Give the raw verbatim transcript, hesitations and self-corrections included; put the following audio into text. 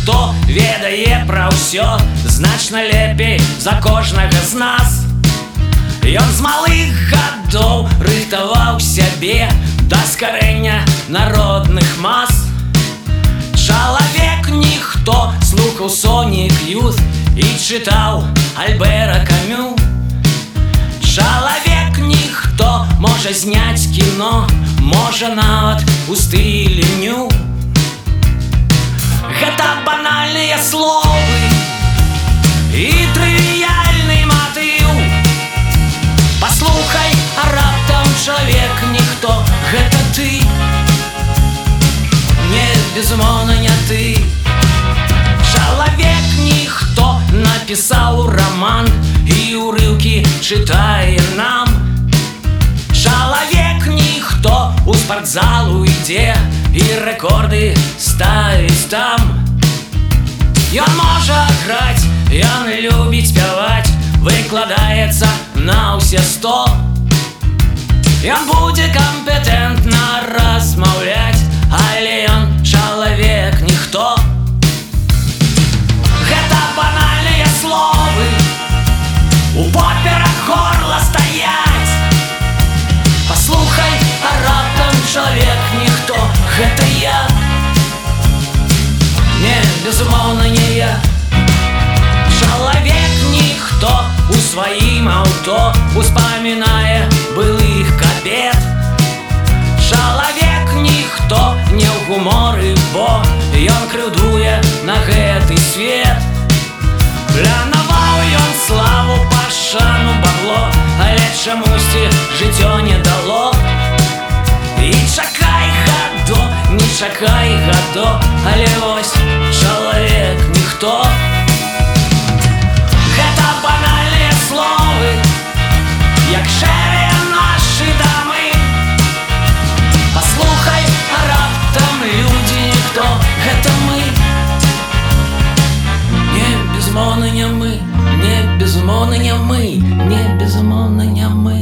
хто ведае пра ўсё значна лепей за кожнага з нас. Ён з малых гадоў рыхтаваў сябе да скарэння народных мас. Чалавек ніхто слухаў Сонік Ют і чытаў Альбера Камю. Чалавек ніхто можа зняць кіно, можа нават у стылі ню. Гэта банальныя словы і трывіяльны матыў. Паслухай, а раптам чалавек ніхто гэта ты. Не, безумоўна, не ты. Чалавек ніхто напісаў раман і ўрыўкі чытае нам. Чалавек ніхто у спартзалу ідзе і рэкорды ставіць там. Ён можа граць, ён любіць спяваць, выкладаецца на ўсе сто. Ён будзе кампетэнтна размаўляць, але ён чалавек ніхто. Гэта банальныя словы, у поперах горла стаяць. Паслухай, а раптам чалавек ніхто гэта я. Не, безумоўна, не я. Чалавек ніхто у сваім аўто успамінае былых кабет. Чалавек ніхто не ў гуморы, бо ён крыўдуе на гэты свет. Планаваў ён славу, пашану, бабло, але чамусьці жыццё не дало. І чакай гадо, не чакай гадо, але вось чалавек ніхто. Гэта банальныя словы, як шэрыя нашы дамы. Паслухай, а раптам людзі ніхто гэта мы. Не, безумоўна, не мы, не, безумоўна, не мы, не, безумоўна, не мы.